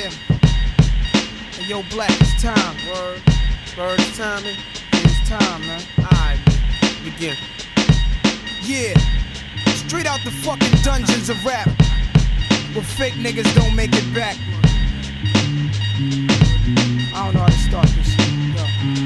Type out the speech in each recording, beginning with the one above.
man. Hey, yo, Black, it's time. Word. Bird, it's timing. It's time, man. Alright, begin. Yeah. Straight out the fucking dungeons of rap, where fake niggas don't make it back. I don't know how to start this shit. Yo.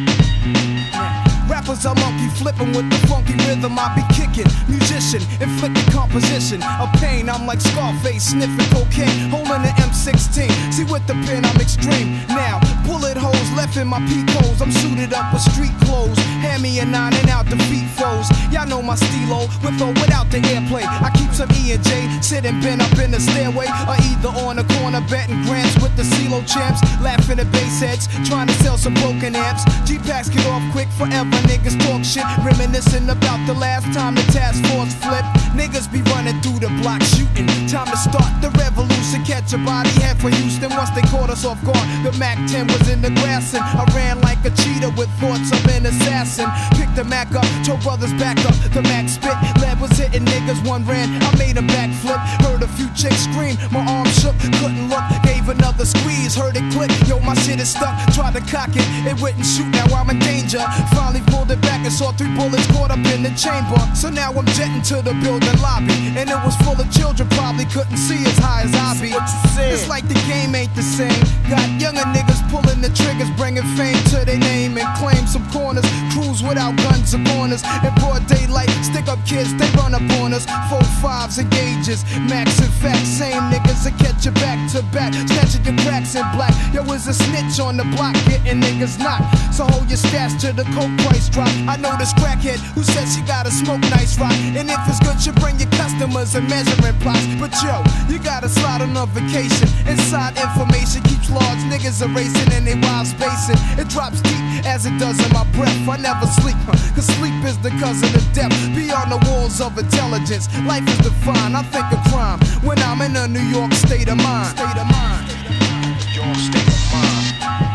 Yeah. Rappers are monkey flipping with the funky rhythm I be kicking. Musician, inflicting composition of pain. I'm like Scarface, sniffing cocaine, holding an M16. See with the pen I'm extreme. Now, bullet holes left in my peak holes. I'm suited up with street clothes. Hand me a 9 and out defeat foes. Y'all know my stilo, with or without the airplay. I keep some E and J, sitting bent up in the stairway, or either on the corner betting grants with the CeeLo champs. Laughing at bass heads, trying to sell some broken amps. G-Packs get off quick forever. Niggas talk shit, reminiscing about the last time the task force flipped. Niggas be running through the block shooting. Time to start the revolution. Catch a body head for Houston once they caught us off guard. The Mac 10 was in the grass and I ran like a cheetah with thoughts of an assassin. Picked the Mac up, told brothers back up. The Mac spit, lead was hitting niggas. One ran, I made a backflip. Heard a few chicks scream, my arm shook, couldn't look. Gave another squeeze, heard it click. Yo, my shit is stuck. Tried to cock it, it wouldn't shoot. Now I'm in danger. Finally pulled it back and saw 3 bullets caught up in the chamber. So now I'm jetting to the building lobby, and it was full of children, probably couldn't see as high as I be. It's like the game ain't the same. Got younger niggas pulling the triggers, bringing fame to their name and claim some corners. Cruise without guns or corners. In broad daylight, stick up kids, they run up on us. 4-5s and gauges, max and facts. Same niggas that catch you back to back, snatching your cracks in black. Yo, is a snitch on the block, getting niggas knocked. So hold your stats till the coke price drop. I know this crackhead who says she gotta smoke nice rock, and if it's good, you bring your customers and measuring plots. But yo, you gotta slide on a vacation. Inside information keeps large niggas erasing and they wild spacing. It drops deep as it does in my breath. I never sleep, cause sleep is the cousin of death. Beyond the walls of intelligence, life is defined. I think of crime when I'm in a New York state of mind. State of mind. Your state of mind.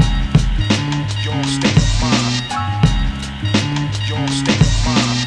Your state of mind. Your state of mind.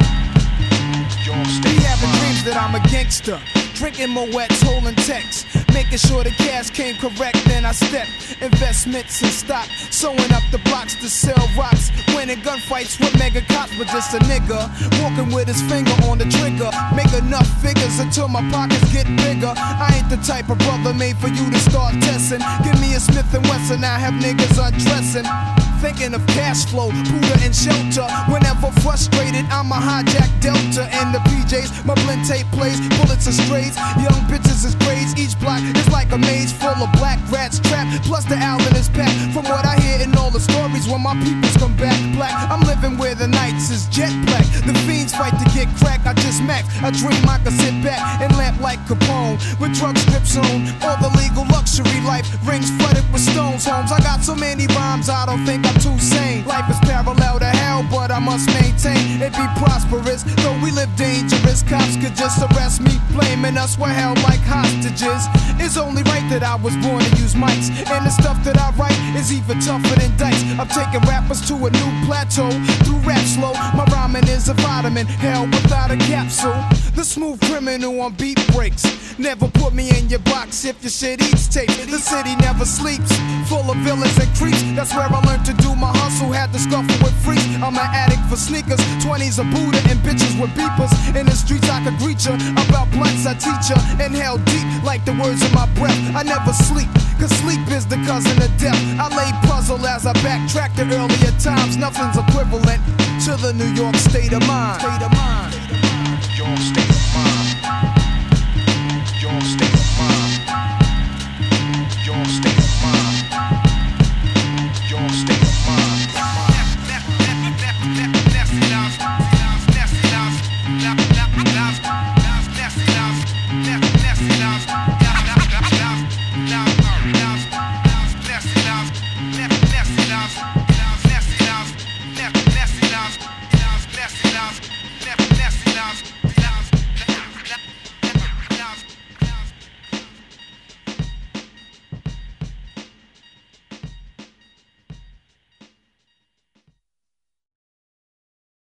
Your state of mind. Be having dreams that I'm a gangster, drinking Moet's, holding texts, making sure the cash came correct. Then I step investments in stock, sewing up the blocks to sell rocks, winning gunfights with mega cops. But just a nigga walking with his finger on the trigger, make enough figures until my pockets get bigger. I ain't the type of brother made for you to start testing. Give me a Smith & Wesson, I have niggas undressing. Thinking of cash flow, Buddha and shelter. Whenever frustrated, I'm a hijack Delta and the PJs. My blend tape plays, bullets are strays. Young bitches is grades. Each block is like a maze full of black rats trapped. Plus the Allen is packed. From what I hear in all the stories, when my peoples come back black, I'm living where the nights is jet black. The fiends fight to get crack. I just max. I dream I could sit back and lamp like Capone with drug strips on. All the legal luxury life rings flooded with stones. Homes. I got so many rhymes, I don't think I'm too sane. Life is parallel to hell, but I must maintain it be prosperous. Though we live dangerous, cops could just arrest me, blaming us we're held like hostages. It's only right that I was born to use mics, and the stuff that I write is even tougher than dice. I'm taking rappers to a new plateau through rap slow. My rhyming is a vitamin, hell without a capsule. The smooth criminal on beat breaks. Never put me in your box if your shit eats tape. The city never sleeps, full of villains and creeps. That's where I learned to do my hustle, had to scuffle with freaks. I'm an addict for sneakers, 20s a Buddha and bitches with beepers. In the streets I could greet ya, about blunts I teach ya. Inhale deep like the words in my breath. I never sleep, cause sleep is the cousin of death. I lay puzzle as I backtrack to earlier times. Nothing's equivalent to the New York state of mind. Your state of